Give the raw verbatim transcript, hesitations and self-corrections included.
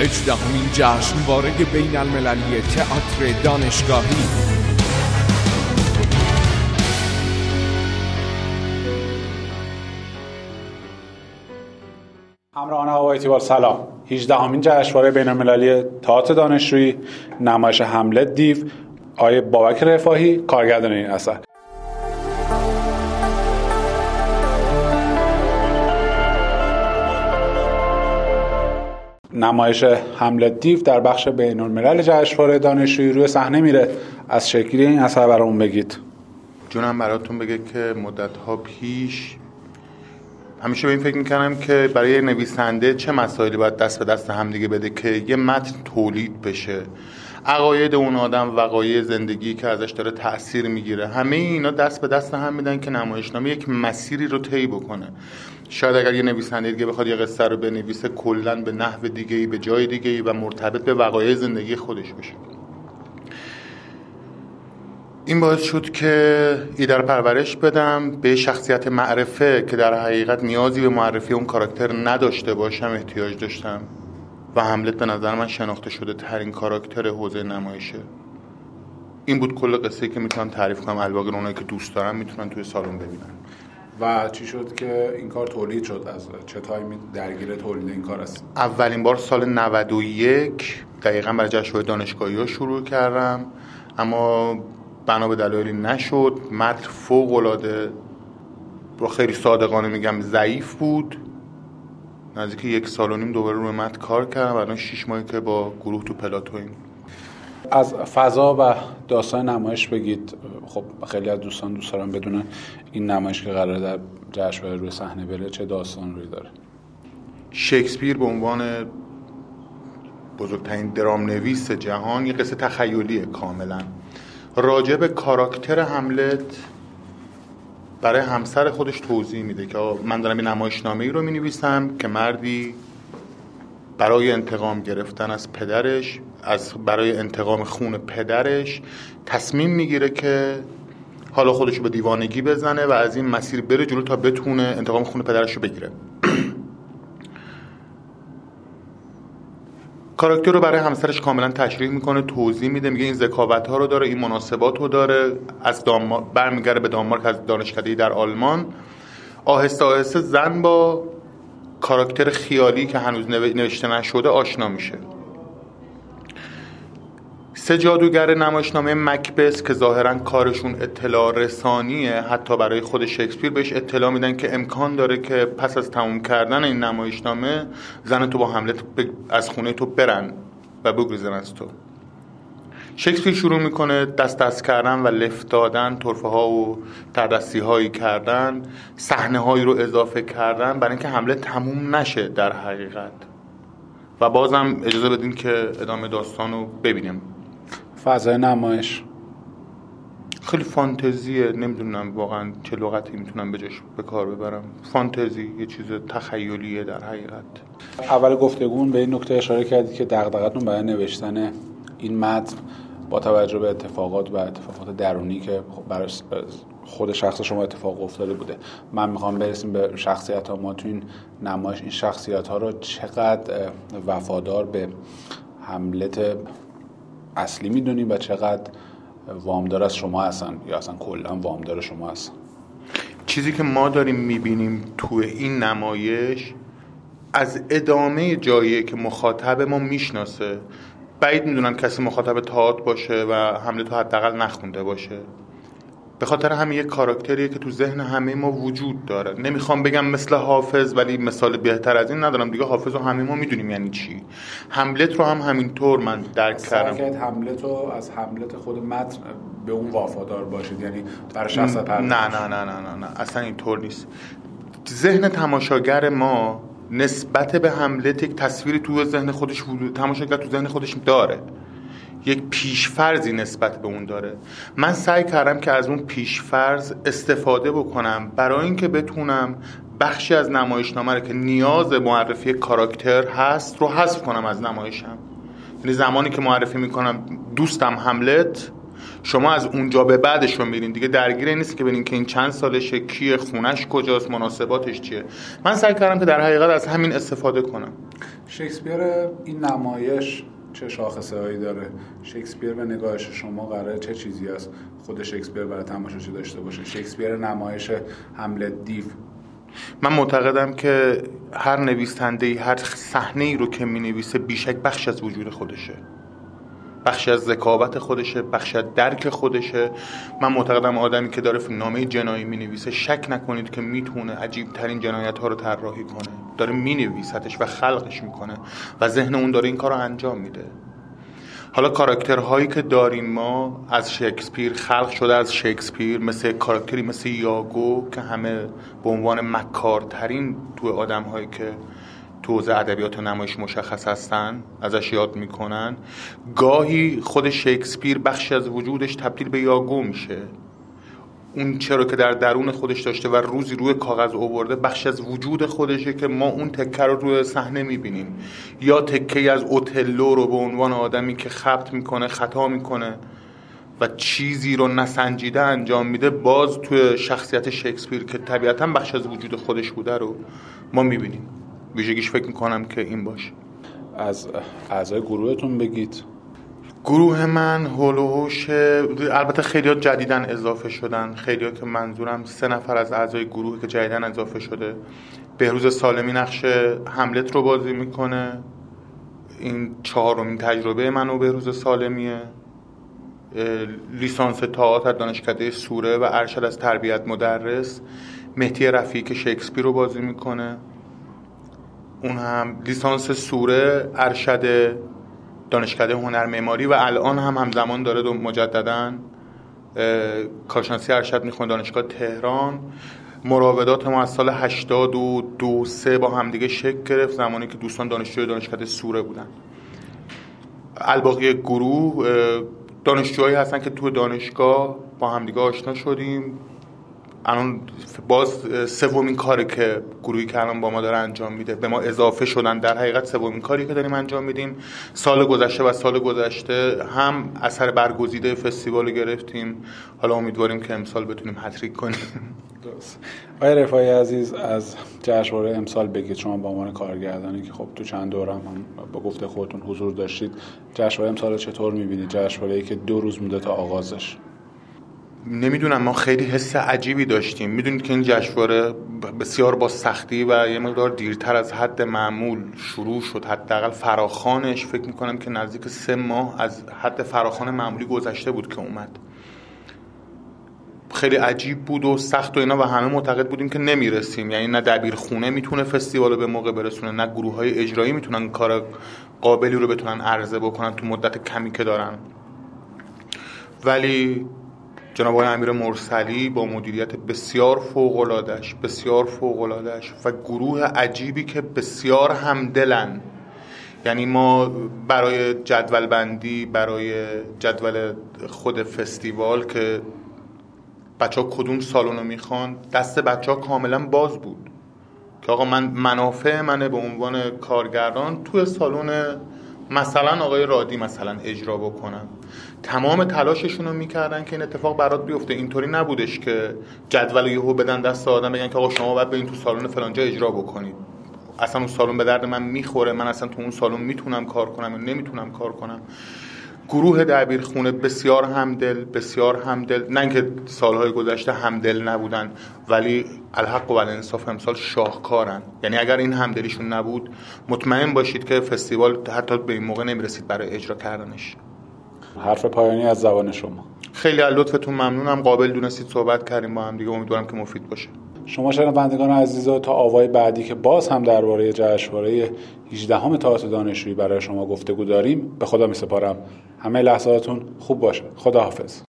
هجدهمین جشنواره بین المللی تئاتر دانشگاهی. همراهان هوای تیبار سلام. هجدهمین جشنواره بین المللی تئاتر دانشجویی، نمایش هملت دیو، آقای بابک رفاهی کارگردان این اثر. نمایش هملت دیو در بخش بین الملل جشنواره دانشجویی روی صحنه میره. از شکلی این اثر برامون بگید. جونم براتون بگه که مدت‌ها پیش همیشه به این فکر میکنم که برای یه نویسنده چه مسائلی باید دست به دست هم دیگه بده که یه متن تولید بشه. عقاید اون آدم، وقایع زندگی که ازش داره تأثیر میگیره، همه اینا دست به دست هم میدن که نمایشنامه یک مسیری رو طی بکنه. شاید اگر یه نویسنده دیگه بخواد یه قصه رو بنویسه کلاً به نحو دیگه‌ای، به جای دیگه‌ای و مرتبط به وقایع زندگی خودش بشه. این باعث شد که ایده رو پرورش بدم به شخصیت معرفه که در حقیقت نیازی به معرفی اون کاراکتر نداشته باشم احتیاج داشتم و هملت به نظر من شناخته شده ترین کاراکتر حوزه نمایشه. این بود کل قصه‌ای که میتونم تعریف کنم. الباقی اونایی که دوست دارن میتونن توی سالن ببینن. و چی شد که این کار تولید شد؟ از چه تایمی درگیر تولید این کار است؟ اولین بار سال نود و یک دقیقاً برای جشنواره دانشگاهی‌ها شروع کردم، اما بنا به دلایلی نشد. متن فوق‌العاده، رو خیلی صادقانه میگم، ضعیف بود. نزدیک یک سال و نیم دوباره روی متن کار کردم. الان شش ماهی که با گروه تو پلاتویم. از فضا و داستان نمایش بگید. خب خیلی از دوستان دوست دارن بدونن این نمایش که قراره در جشنواره روی صحنه بره چه داستان روی داره. شکسپیر به عنوان بزرگترین درام نویس جهان یه قصه تخیلیه کاملا. راجع به کاراکتر هملت برای همسر خودش توضیح میده که من دارم یه نمایشنامه‌ای رو می‌نویسم که مردی برای انتقام گرفتن از پدرش، از برای انتقام خون پدرش تصمیم میگیره که حالا خودش رو به دیوانگی بزنه و از این مسیر بره جلو تا بتونه انتقام خون پدرش رو بگیره. کاراکتر رو برای همسرش کاملا تشریح میکنه، توضیح میده، میگه این ذکاوت ها رو داره، این مناسبات رو داره. از دانمارک برمیگره به دانمارک، از دانشکده‌ای در آلمان. آهسته آهسته زن با کاراکتر خیالی که هنوز نوشته نشده آشنا میشه. سه جادوگر نمایشنامه مکبث که ظاهرا کارشون اطلاع رسانیه، حتی برای خود شکسپیر بهش اطلاع میدن که امکان داره که پس از تموم کردن این نمایشنامه زن تو با هملت از خونه تو برن و بگریزن از تو. شکسپیر شروع میکنه دست دست کردن و لفت دادن، طرفه ها و تردستی هایی کردن، صحنه هایی رو اضافه کردن برای اینکه هملت تموم نشه در حقیقت. و بازم اجازه بدین که ادامه داستان رو ببینیم. فضای نمایش خیلی فانتزیه، نمیدونم واقعا چه لغتی میتونم به جاش به کار ببرم. فانتزی، یه چیز تخیلیه در حقیقت. اول گفتگون به این نکته اشاره کردید که دغدغتون برای نوشتن این متن با توجه به اتفاقات و اتفاقات درونی که برای خود شخص شما اتفاق افتاده بوده. من میخوام برسیم به شخصیت ها. ما تو این نمایش این شخصیت ها رو چقدر وفادار به هملت اصلی میدونیم و چقدر وامدار از شما هستن یا اصلا کلا وامدار شما هستن؟ چیزی که ما داریم میبینیم تو این نمایش از ادامه جاییه که مخاطب ما میشناسه. بعید میدونم کسی مخاطب تئاتر باشه و هملت رو حداقل نخونده باشه. به خاطر همین یک کاراکتریه که تو ذهن همه ما وجود داره. نمیخوام بگم مثل حافظ، ولی مثال بهتر از این ندارم دیگه. حافظ رو همه ما میدونیم یعنی چی. هملت رو هم همینطور من درک کردم. سعی هملت رو از هملت خود متن به اون وفادار باشید، یعنی در شخص پرداخت. نه نه نه نه نه نه اصلا اینطور نیست. ذهن تماشاگر ما نسبت به هملت یک تصویری تو ذهن خودش وجود، تماشاگر تو ذهن خودش داره، یک پیشفرضی نسبت به اون داره. من سعی کردم که از اون پیشفرض استفاده بکنم برای اینکه بتونم بخشی از نمایشنامه رو که نیاز معرفی کاراکتر هست رو حذف کنم از نمایشم. یعنی زمانی که معرفی میکنم دوستم هملت، شما از اونجا به بعدش رو میرین دیگه، درگیر نیست که ببینین که این چند سالشه، کیه، خونش کجاست، مناسباتش چیه. من سعی کردم که در حقیقت از همین استفاده کنم. شکسپیر این نمایش چه شاخصه هایی داره؟ شکسپیر به نگاه شما قراره چه چیزی از خود شکسپیر برای تماشاچی داشته باشه؟ شکسپیر نمایش هملت دیو. من معتقدم که هر نویسنده‌ای هر صحنه‌ای رو که می‌نویسه بیشک بخش از وجود خودشه، بخش از ذکاوت خودشه، بخش از درک خودشه. من معتقدم آدمی که داره فیلمنامه جنایی می‌نویسه شک نکنید که میتونه عجیب‌ترین جنایت‌ها رو طراحی کنه، داره می‌نویسدش و خلقش میکنه و ذهن اون داره این کار رو انجام میده. حالا کاراکترهایی که داریم ما از شکسپیر خلق شده از شکسپیر، مثل کاراکتری مثل یاگو که همه به عنوان مکارترین تو آدم‌هایی که تو حوزه ادبیات نمایش مشخص هستن ازش یاد میکنن. گاهی خود شکسپیر بخشی از وجودش تبدیل به یاگو میشه. اون چرا که در درون خودش داشته و روزی روی کاغذ آورده بخش از وجود خودشه که ما اون تکه رو روی صحنه میبینیم. یا تکه از اوتلو رو به عنوان آدمی که خبط میکنه، خطا میکنه و چیزی رو نسنجیده انجام میده، باز توی شخصیت شکسپیر که طبیعتاً بخش از وجود خودش بوده رو ما میبینیم. ویژگیش فکر میکنم که این باشه. از اعضای گروهتون بگید. گروه من هولوش، البته خیلی ها جدیدن اضافه شدن، خیلی ها که منظورم سه نفر از اعضای گروه که جدیدن اضافه شده. بهروز سالمی نقش هملت رو بازی میکنه، این چهارمین تجربه من و بهروز سالمیه. لیسانس تئاتر دانشکده سوره و ارشد از تربیت مدرس مهدی رفیعی که شکسپیر رو بازی میکنه، اون هم لیسانس سوره، ارشد دانشکده هنر معماری و الان هم همزمان داره دو مجدداً کارشناسی ارشد میخونه دانشگاه تهران. مراودات ما از سال هشتاد و دو سه با همدیگه شکل گرفت زمانی که دوستان دانشجوی دانشکده سوره بودن. الباقی گروه دانشجوهایی هستن که تو دانشگاه با همدیگه آشنا شدیم. الان باز سومین کاری که گروهی که الان با ما داره انجام میده به ما اضافه شدن. در حقیقت سومین کاری که داریم انجام میدیم. سال گذشته و سال گذشته هم اثر برگزیده فستیوال گرفتیم، حالا امیدواریم که امسال بتونیم هتریک کنیم. درست. آقای رفاعی عزیز، از جشنواره امسال بگید. شما به عنوان کارگردانی که خب تو چند دوره هم با گفته خودتون حضور داشتید، جشنواره امسال چطور میبینید؟ جشنواره‌ای که دو روز مونده تا آغازش. نمیدونم، ما خیلی حس عجیبی داشتیم. میدونید که این جشنواره بسیار با سختی و یه مقدار دیرتر از حد معمول شروع شد. حداقل فراخوانش فکر میکنم که نزدیک سه ماه از حد فراخوان معمولی گذشته بود که اومد. خیلی عجیب بود و سخت و اینا و همه معتقد بودیم که نمیرسیم. یعنی نه دبیرخونه میتونه فستیوالو به موقع برسونه، نه گروه‌های اجرایی میتونن کار قابلی رو بتونن عرضه بکنن تو مدت کمی که دارن. ولی جناب آقای امیر مرسلی با مدیریت بسیار فوق‌العاده‌اش بسیار فوق‌العاده‌اش و گروه عجیبی که بسیار همدلن. یعنی ما برای جدول بندی، برای جدول خود فستیوال که بچه‌ها کدوم سالن رو میخوان، دست بچه‌ها کاملا باز بود که آقا من منافع منه به عنوان کارگردان توی سالن مثلا آقای رادی مثلا اجرا بکنم. تمام تلاششون رو میکردن که این اتفاق برات بیفته. اینطوری نبودش که جدول یهو بدن دست آدم بگن که آقا شما باید برین تو سالن فلانجا اجرا بکنید. اصلا اون سالن به درد من میخوره، من اصلا تو اون سالن میتونم کار کنم یا نمیتونم کار کنم. گروه دبیرخونه بسیار همدل، بسیار همدل، نه اینکه سالهای گذشته همدل نبودن، ولی الحق و الانصاف امسال شاهکارن. یعنی اگر این همدلیشون نبود مطمئن باشید که فستیوال حتی به این موقع نمیرسید برای اجرا کردنش. حرف پایانی از زبان شما. خیلی از لطفتون ممنونم، قابل دونستید صحبت کردیم با هم دیگه، امیدوارم که مفید باشه. شما شنوندگان عزیز، تا آوای بعدی که باز هم درباره جشنواره هجدهم تئاتر دانشجویی برای شما گفتگو داریم، به خدا میسپارم. همه لحظاتون خوب باشه. خداحافظ.